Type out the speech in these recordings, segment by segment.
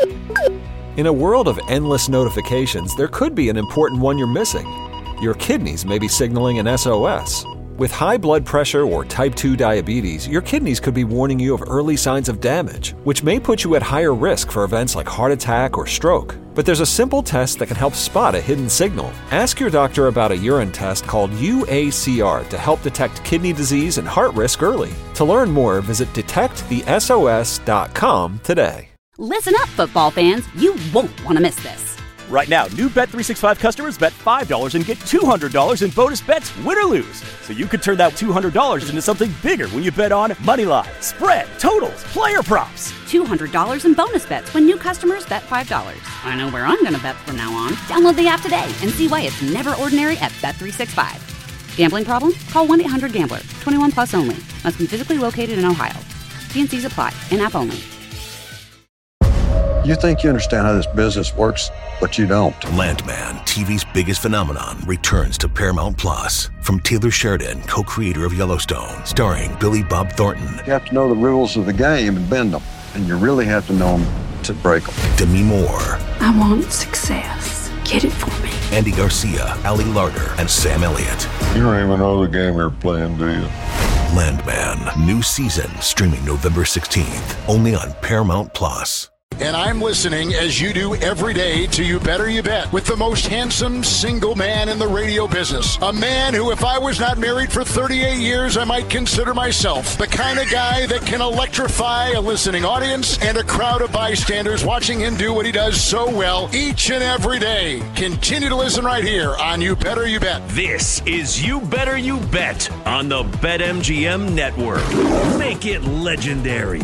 In a world of endless notifications, there could be an important one you're missing. Your kidneys may be signaling an SOS. With high blood pressure or type 2 diabetes, your kidneys could be warning you of early signs of damage, which may put you at higher risk for events like heart attack or stroke. But there's a simple test that can help spot a hidden signal. Ask your doctor about a urine test called UACR to help detect kidney disease and heart risk early. To learn more, visit detectthesos.com today. Listen up, football fans. You won't want to miss this. Right now, new Bet365 customers bet $5 and get $200 in bonus bets, win or lose. So you could turn that $200 into something bigger when you bet on moneyline, spread, totals, player props. $200 in bonus bets when new customers bet $5. I know where I'm going to bet from now on. Download the app today and see why it's never ordinary at Bet365. Gambling problem? Call 1-800-GAMBLER. 21 plus only. Must be physically located in Ohio. T&Cs apply. In-app only. You think you understand how this business works, but you don't. Landman, TV's biggest phenomenon, returns to Paramount Plus. From Taylor Sheridan, co-creator of Yellowstone, starring Billy Bob Thornton. You have to know the rules of the game and bend them, and you really have to know them to break them. Demi Moore. I want success. Get it for me. Andy Garcia, Ali Larter, and Sam Elliott. You don't even know the game you're playing, do you? Landman, new season, streaming November 16th, only on Paramount Plus. And I'm listening, as you do every day, to You Better You Bet with the most handsome single man in the radio business. A man who, if I was not married for 38 years, I might consider myself the kind of guy that can electrify a listening audience and a crowd of bystanders watching him do what he does so well each and every day. Continue to listen right here on You Better You Bet. This is You Better You Bet on the BetMGM Network. Make it legendary.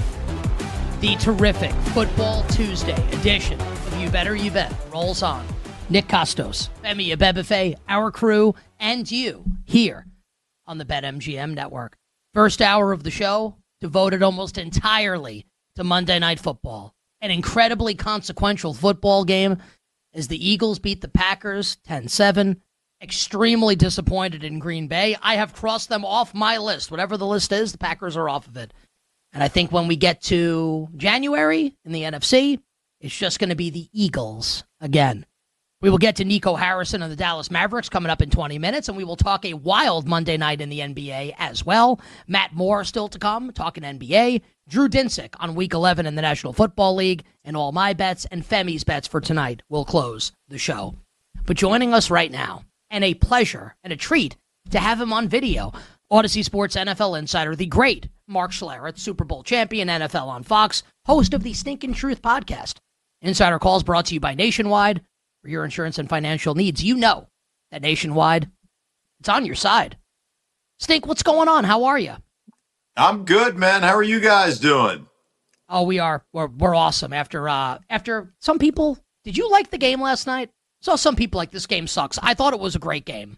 The terrific Football Tuesday edition of You Better You Bet rolls on. Nick Costos, Femi Abebefe, our crew, and you here on the BetMGM Network. First hour of the show devoted almost entirely to Monday Night Football. An incredibly consequential football game as the Eagles beat the Packers 10-7. Extremely disappointed in Green Bay. I have crossed them off my list. Whatever the list is, the Packers are off of it. And I think when we get to January in the NFC, it's just going to be the Eagles again. We will get to Nico Harrison and the Dallas Mavericks coming up in 20 minutes, and we will talk a wild Monday night in the NBA as well. Matt Moore still to come, talking NBA. Drew Dinsick on Week 11 in the National Football League, and all my bets and Femi's bets for tonight will close the show. But joining us right now, and a pleasure and a treat to have him on video, Odyssey Sports NFL insider, the great Mark Schlereth, Super Bowl champion, NFL on Fox, host of the Stinkin' Truth podcast. Insider Calls brought to you by Nationwide. For your insurance and financial needs, you know that Nationwide, it's on your side. Stink, what's going on? How are you? I'm good, man. How are you guys doing? Oh, we're awesome. After some people, did you like the game last night? Saw some people like this game sucks. I thought it was a great game.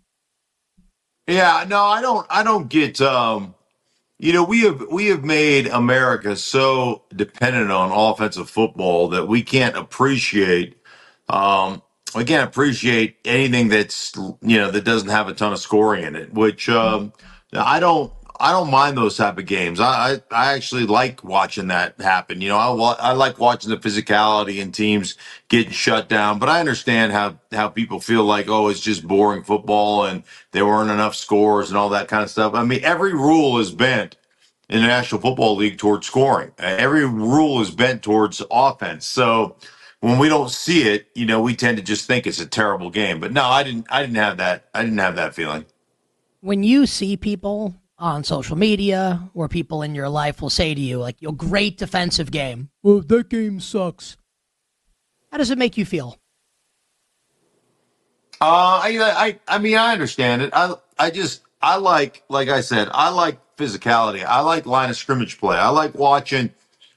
Yeah, no, I don't get, we have made America so dependent on offensive football that we can't appreciate anything that's, that doesn't have a ton of scoring in it, which, I don't mind those type of games. I actually like watching that happen. I like watching the physicality and teams getting shut down, but I understand how people feel like, oh, it's just boring football and there weren't enough scores and all that kind of stuff. I mean, every rule is bent in the National Football League towards scoring. Every rule is bent towards offense. So when we don't see it, we tend to just think it's a terrible game. But no, I didn't have that. I didn't have that feeling. When you see people on social media or people in your life will say to you, like, your great defensive game, well, that game sucks, how does it make you feel? I mean, I understand it. I like I said, I like physicality. I like line of scrimmage play. I like watching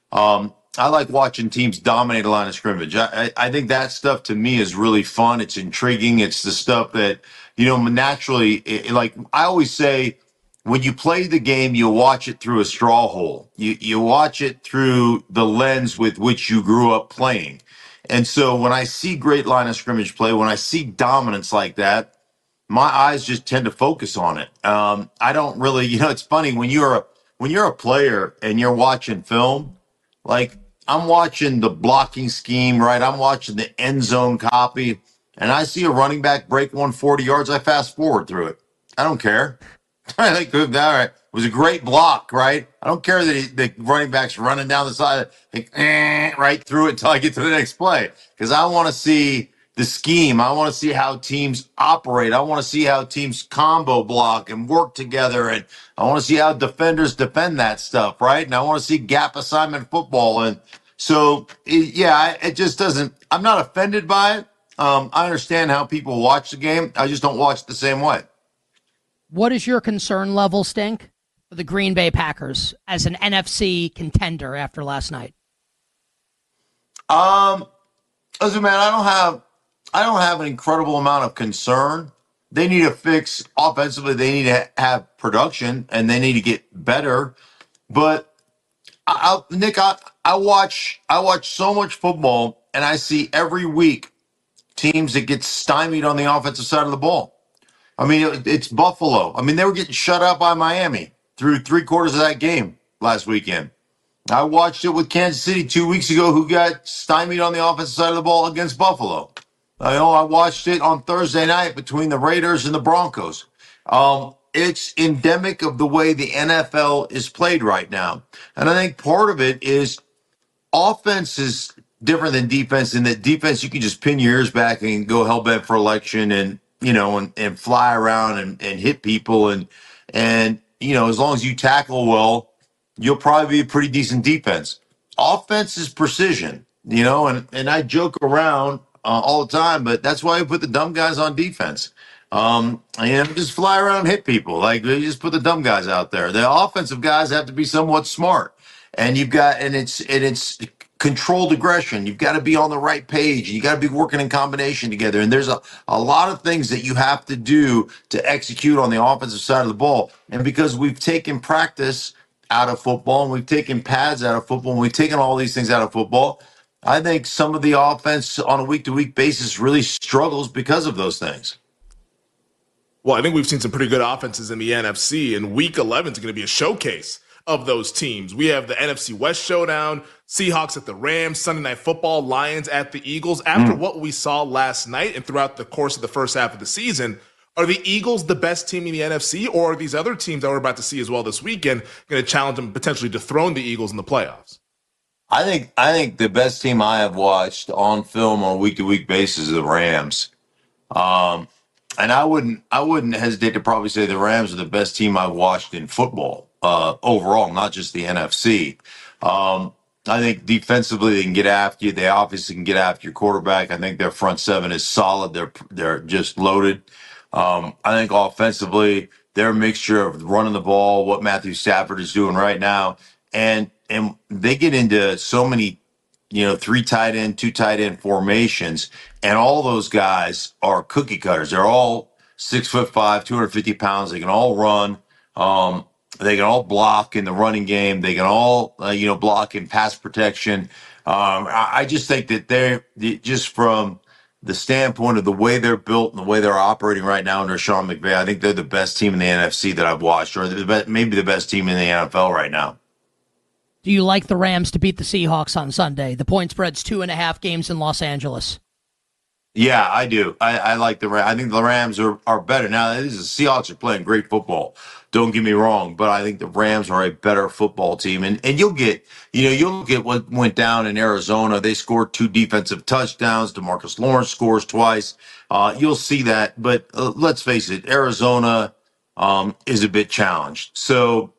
teams dominate a line of scrimmage. I think that stuff to me is really fun. It's intriguing. It's the stuff that, naturally, like I always say, when you play the game, you watch it through a straw hole. You watch it through the lens with which you grew up playing. And so when I see great line of scrimmage play, when I see dominance like that, my eyes just tend to focus on it. I don't really, it's funny when you're a player and you're watching film, like watching the blocking scheme, right? I'm watching the end zone copy, and I see a running back break 140 yards. I fast forward through it. I don't care. I think all right. It was a great block, right? I don't care that the running back's running down the side, right through it until I get to the next play, because I want to see the scheme. I want to see how teams operate. I want to see how teams combo block and work together, and I want to see how defenders defend that stuff, right? And I want to see gap assignment football. And so, it just doesn't. I'm not offended by it. I understand how people watch the game. I just don't watch it the same way. What is your concern level, Stink, for the Green Bay Packers as an NFC contender after last night? Listen, man, I don't have an incredible amount of concern. They need to fix offensively. They need to have production, and they need to get better. But Nick, I watch so much football, and I see every week teams that get stymied on the offensive side of the ball. I mean, it's Buffalo. I mean, they were getting shut out by Miami through 3/4 of that game last weekend. I watched it with Kansas City 2 weeks ago, who got stymied on the offensive side of the ball against Buffalo. I watched it on Thursday night between the Raiders and the Broncos. It's endemic of the way the NFL is played right now. And I think part of it is offense is different than defense, in that defense, you can just pin your ears back and go hell-bent for election and fly around and hit people. And, as long as you tackle well, you'll probably be a pretty decent defense. Offense is precision, and I joke around all the time, but that's why I put the dumb guys on defense. Just fly around and hit people. Like, they just put the dumb guys out there. The offensive guys have to be somewhat smart. And it's controlled aggression. You've got to be on the right page. You got to be working in combination together. And there's a lot of things that you have to do to execute on the offensive side of the ball. And because we've taken practice out of football, and we've taken pads out of football, and we've taken all these things out of football, I think some of the offense on a week-to-week basis really struggles because of those things. Well, I think we've seen some pretty good offenses in the NFC, and Week 11 is going to be a showcase of those teams. We have the NFC West showdown, Seahawks at the Rams, Sunday Night Football, Lions at the Eagles. After what we saw last night and throughout the course of the first half of the season, are the Eagles the best team in the NFC, or are these other teams that we're about to see as well this weekend going to challenge them, potentially dethrone the Eagles in the playoffs? I think the best team I have watched on film on a week-to-week basis is the Rams. And I wouldn't hesitate to probably say the Rams are the best team I've watched in football overall, not just the NFC. I think defensively they can get after you. They obviously can get after your quarterback. I think their front seven is solid. They're just loaded. I think offensively they're a mixture of running the ball, what Matthew Stafford is doing right now, and they get into so many 3 tight end, 2 tight end formations, and all those guys are cookie cutters. They're all 6'5", 250 pounds. They can all run. They can all block in the running game. They can all, block in pass protection. I just think that they're just from the standpoint of the way they're built and the way they're operating right now under Sean McVay, I think they're the best team in the NFC that I've watched, or maybe the best team in the NFL right now. Do you like the Rams to beat the Seahawks on Sunday? The point spread's 2.5 games in Los Angeles. Yeah, I do. I like the Rams. I think the Rams are better. Now, the Seahawks are playing great football. Don't get me wrong, but I think the Rams are a better football team. And you'll look at what went down in Arizona. They scored 2 defensive touchdowns. DeMarcus Lawrence scores twice. You'll see that. But let's face it, Arizona is a bit challenged. So,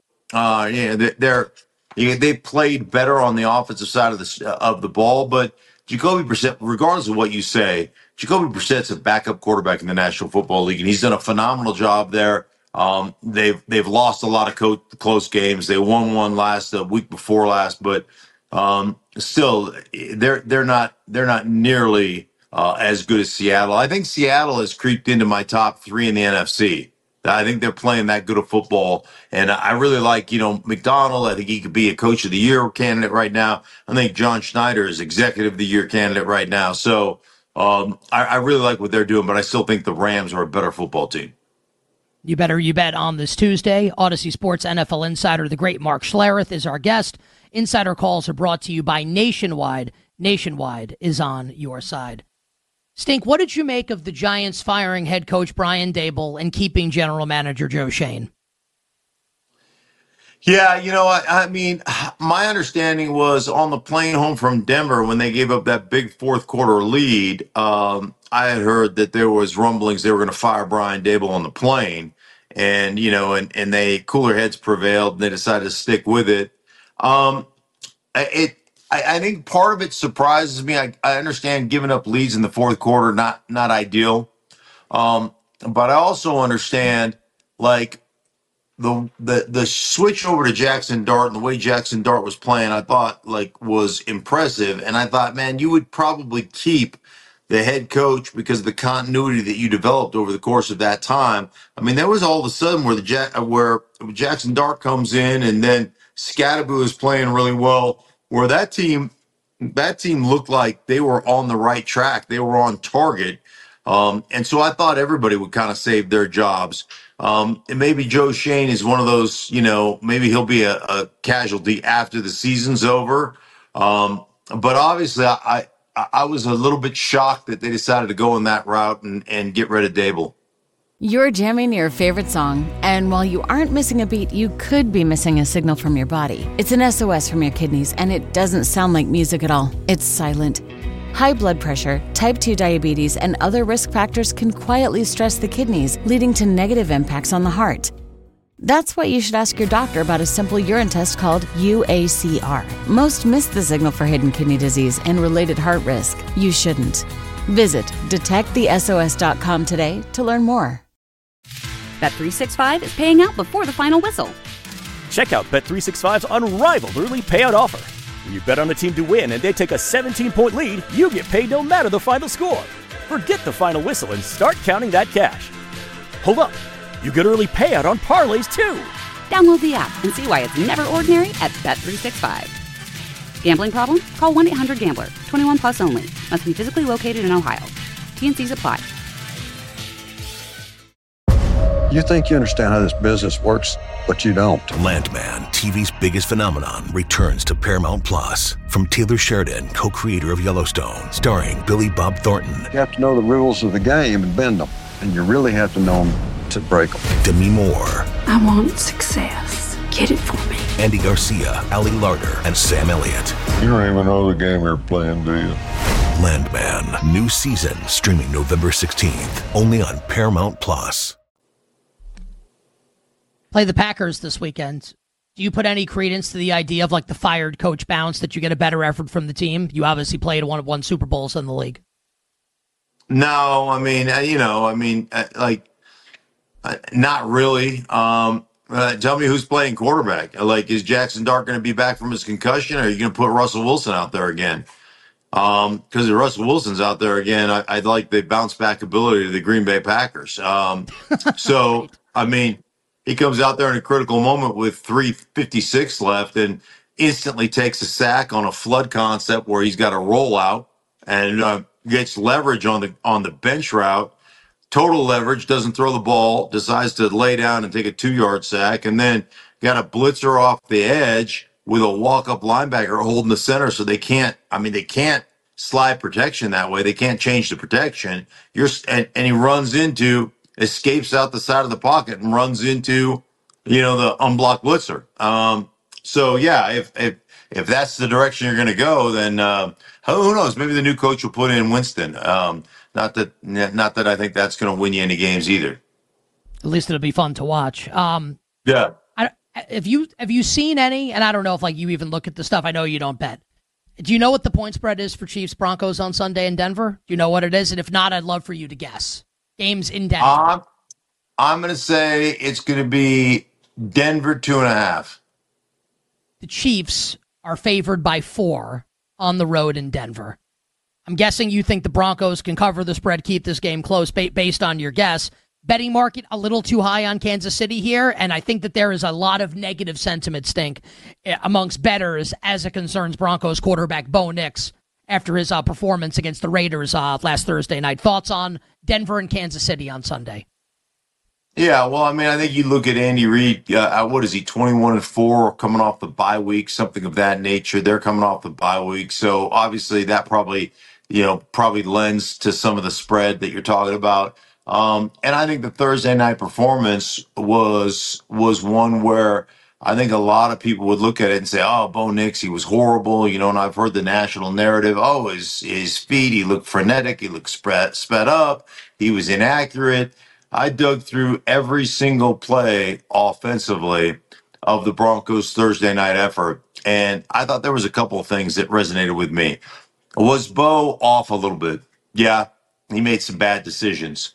they played better on the offensive side of the ball. But Jacoby Brissett, regardless of what you say, Jacoby Brissett's a backup quarterback in the National Football League, and he's done a phenomenal job there. They've lost a lot of close games. They won one the week before last, but still they're not nearly as good as Seattle. I think Seattle has creeped into my top 3 in the NFC. I think they're playing that good of football, and I really like McDonald. I think he could be a Coach of the Year candidate right now. I think John Schneider is Executive of the Year candidate right now. So I really like what they're doing, but I still think the Rams are a better football team. You bet on this Tuesday. Odyssey Sports NFL insider, the great Mark Schlereth, is our guest. Insider calls are brought to you by Nationwide. Nationwide is on your side. Stink, what did you make of the Giants firing head coach Brian Daboll and keeping general manager Joe Schoen? Yeah, I mean, my understanding was on the plane home from Denver when they gave up that big fourth quarter lead. I had heard that there was rumblings they were going to fire Brian Daboll on the plane, and they cooler heads prevailed and they decided to stick with it. I think part of it surprises me. I understand giving up leads in the fourth quarter not ideal, but I also understand the switch over to Jackson Dart and the way Jackson Dart was playing, I thought was impressive. And I thought, man, you would probably keep the head coach because of the continuity that you developed over the course of that time. I mean, there was all of a sudden where Jackson Dart comes in and then Scadaboo is playing really well, where that team looked like they were on the right track. They were on target. And so I thought everybody would kind of save their jobs. And maybe Joe Schoen is one of those, maybe he'll be a casualty after the season's over. But obviously I was a little bit shocked that they decided to go in that route and get rid of Daboll. You're jamming your favorite song, and while you aren't missing a beat, you could be missing a signal from your body. It's an SOS from your kidneys, and it doesn't sound like music at all. It's silent. High blood pressure, type 2 diabetes, and other risk factors can quietly stress the kidneys, leading to negative impacts on the heart. That's why you should ask your doctor about a simple urine test called UACR. Most miss the signal for hidden kidney disease and related heart risk. You shouldn't. Visit detectthesos.com today to learn more. Bet365 is paying out before the final whistle. Check out Bet365's unrivaled early payout offer. When you bet on a team to win and they take a 17-point lead, you get paid no matter the final score. Forget the final whistle and start counting that cash. Hold up. You get early payout on parlays, too. Download the app and see why it's never ordinary at Bet365. Gambling problem? Call 1-800-GAMBLER. 21 plus only. Must be physically located in Ohio. T&Cs apply. You think you understand how this business works, but you don't. Landman, TV's biggest phenomenon, returns to Paramount Plus. From Taylor Sheridan, co-creator of Yellowstone, starring Billy Bob Thornton. You have to know the rules of the game and bend them, and you really have to know them to break them. Demi Moore. I want success. Get it for me. Andy Garcia, Ali Larter, and Sam Elliott. You don't even know the game you're playing, do you? Landman, new season, streaming November 16th, only on Paramount Plus. Play the Packers this weekend. Do you put any credence to the idea of the fired coach bounce, that you get a better effort from the team? You obviously played one Super Bowls in the league. No, I mean, not really. Tell me who's playing quarterback. Is Jackson Dart going to be back from his concussion, or are you going to put Russell Wilson out there again? Because if Russell Wilson's out there again, I'd like the bounce back ability of the Green Bay Packers. So, right. I mean, he comes out there in a critical moment with 3:56 left and instantly takes a sack on a flood concept where he's got a rollout and gets leverage on the bench route. Total leverage, doesn't throw the ball, decides to lay down and take a 2-yard sack, and then got a blitzer off the edge with a walk-up linebacker holding the center, so they can't slide protection that way. They can't change the protection. And he escapes out the side of the pocket and runs into, the unblocked blitzer. So yeah, if that's the direction you're going to go, then who knows? Maybe the new coach will put in Winston. Not that I think that's going to win you any games either. At least it'll be fun to watch. Yeah. Have you seen any? And I don't know if you even look at the stuff. I know you don't bet. Do you know what the point spread is for Chiefs Broncos on Sunday in Denver? Do you know what it is? And if not, I'd love for you to guess. Games in Denver. I'm going to say it's going to be Denver 2.5. The Chiefs are favored by 4 on the road in Denver. I'm guessing you think the Broncos can cover the spread, keep this game close based on your guess. Betting market a little too high on Kansas City here, and I think that there is a lot of negative sentiment, Stink, amongst bettors as it concerns Broncos quarterback Bo Nix after his performance against the Raiders last Thursday night. Thoughts on Denver and Kansas City on Sunday? Yeah, well, I mean, I think you look at Andy Reid. What is he? 21-4, coming off the bye week, something of that nature. They're coming off the bye week, so obviously that probably lends to some of the spread that you're talking about. And I think the Thursday night performance was one where I think a lot of people would look at it and say, "Oh, Bo Nix, he was horrible." And I've heard the national narrative. Oh, his feet, he looked frenetic, he looked sped up, he was inaccurate. I dug through every single play offensively of the Broncos' Thursday night effort, and I thought there was a couple of things that resonated with me. Was Bo off a little bit? Yeah, he made some bad decisions.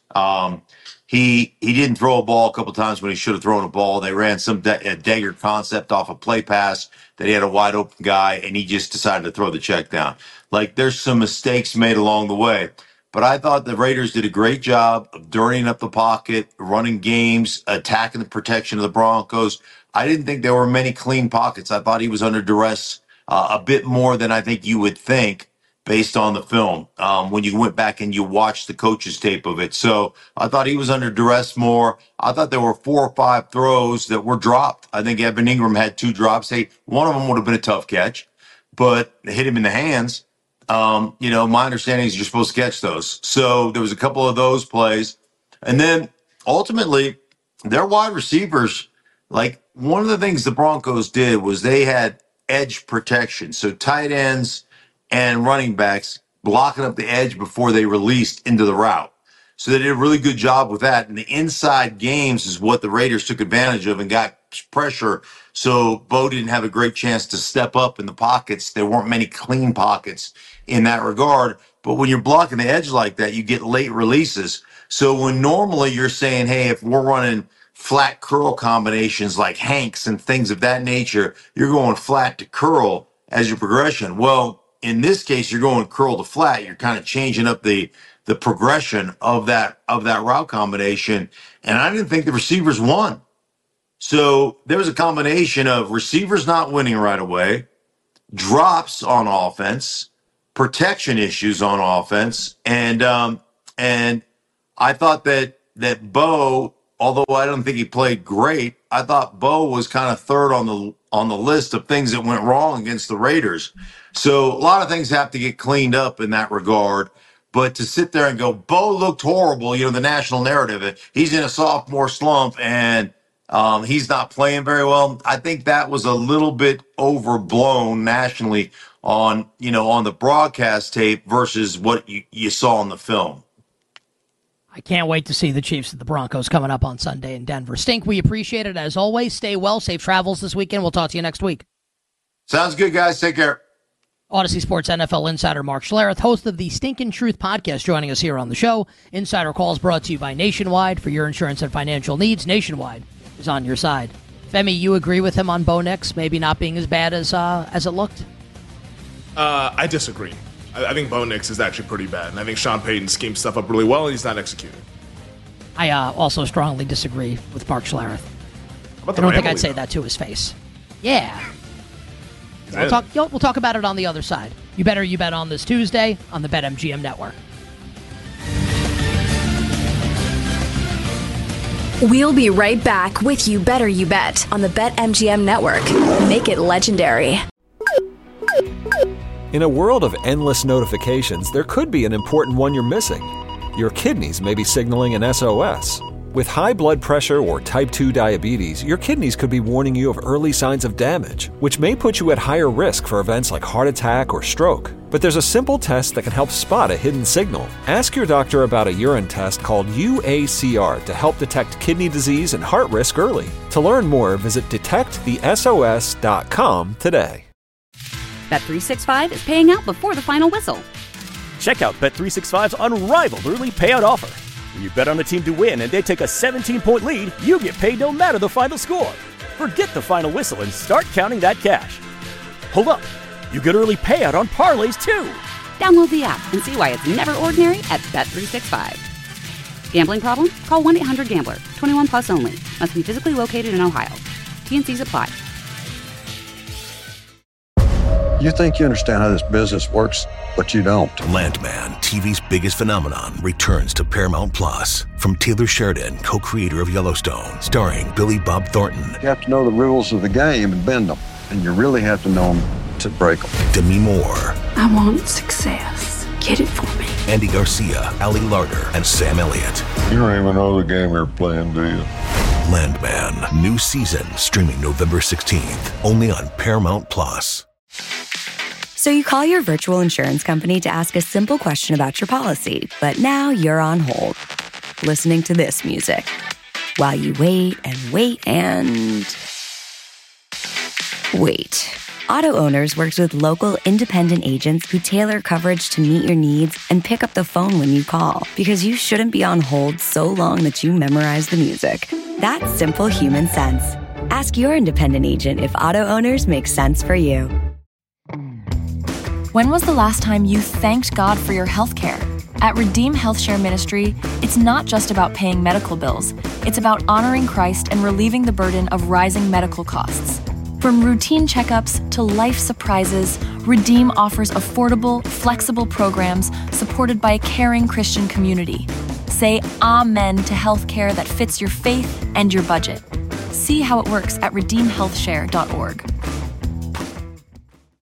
He didn't throw a ball a couple times when he should have thrown a ball. They ran some dagger concept off a play pass that he had a wide open guy, and he just decided to throw the check down. Like, there's some mistakes made along the way. But I thought the Raiders did a great job of dirtying up the pocket, running games, attacking the protection of the Broncos. I didn't think there were many clean pockets. I thought he was under duress a bit more than I think you would think based on the film when you went back and you watched the coach's tape of it. So I thought he was under duress more. I thought there were 4 or 5 throws that were dropped. I think Evan Ingram had 2 drops. Hey, one of them would have been a tough catch, but it hit him in the hands. My understanding is you're supposed to catch those. So there was a couple of those plays. And then ultimately, their wide receivers, like, one of the things the Broncos did was they had edge protection. So tight ends and running backs blocking up the edge before they released into the route. So they did a really good job with that. And the inside games is what the Raiders took advantage of and got pressure. So Bo didn't have a great chance to step up in the pockets. There weren't many clean pockets in that regard. But when you're blocking the edge like that, you get late releases. So when normally you're saying, hey, if we're running flat curl combinations like Hanks and things of that nature, you're going flat to curl as your progression. Well, in this case, you're going curl to flat. You're kind of changing up the progression of that route combination. And I didn't think the receivers won. So there was a combination of receivers not winning right away, drops on offense, protection issues on offense, and I thought that Bo, although I don't think he played great, I thought Bo was kind of third on the list of things that went wrong against the Raiders. So a lot of things have to get cleaned up in that regard. But to sit there and go, Bo looked horrible, the national narrative, he's in a sophomore slump and he's not playing very well. I think that was a little bit overblown nationally on the broadcast tape versus what you saw in the film. I can't wait to see the Chiefs and the Broncos coming up on Sunday in Denver. Stink, we appreciate it as always. Stay well, safe travels this weekend. We'll talk to you next week. Sounds good, guys. Take care. Odyssey Sports NFL insider Mark Schlereth, host of the Stinkin' Truth podcast, joining us here on the show. Insider Calls brought to you by Nationwide. For your insurance and financial needs, Nationwide is on your side. Femi, you agree with him on Bo Nix maybe not being as bad as it looked? I disagree. I think Bo Nix is actually pretty bad, and I think Sean Payton schemed stuff up really well, and he's not executing. I also strongly disagree with Mark Schlereth. I don't think I'd say that to his face. Yeah. We'll talk about it on the other side. You bet on this Tuesday on the BetMGM Network. We'll be right back with You Better You Bet on the BetMGM Network. Make it legendary. In a world of endless notifications, there could be an important one you're missing. Your kidneys may be signaling an SOS. With high blood pressure or type 2 diabetes, your kidneys could be warning you of early signs of damage, which may put you at higher risk for events like heart attack or stroke. But there's a simple test that can help spot a hidden signal. Ask your doctor about a urine test called UACR to help detect kidney disease and heart risk early. To learn more, visit detectthesos.com today. Bet365 is paying out before the final whistle. Check out Bet365's unrivaled early payout offer. When you bet on a team to win and they take a 17-point lead, you get paid no matter the final score. Forget the final whistle and start counting that cash. Hold up. You get early payout on parlays, too. Download the app and see why it's never ordinary at Bet365. Gambling problem? Call 1-800-GAMBLER. 21 plus only. Must be physically located in Ohio. T&Cs apply. You think you understand how this business works, but you don't. Landman, TV's biggest phenomenon, returns to Paramount Plus. From Taylor Sheridan, co-creator of Yellowstone, starring Billy Bob Thornton. You have to know the rules of the game and bend them, and you really have to know them to break them. Demi Moore. I want success. Get it for me. Andy Garcia, Ali Larter, and Sam Elliott. You don't even know the game you're playing, do you? Landman, new season, streaming November 16th, only on Paramount Plus. So you call your virtual insurance company to ask a simple question about your policy, but now you're on hold, listening to this music, while you wait and wait and wait. Auto Owners works with local independent agents who tailor coverage to meet your needs and pick up the phone when you call, because you shouldn't be on hold so long that you memorize the music. That's simple human sense. Ask your independent agent if Auto Owners makes sense for you. When was the last time you thanked God for your health care? At Redeem Health Share Ministry, it's not just about paying medical bills. It's about honoring Christ and relieving the burden of rising medical costs. From routine checkups to life surprises, Redeem offers affordable, flexible programs supported by a caring Christian community. Say amen to healthcare that fits your faith and your budget. See how it works at redeemhealthshare.org.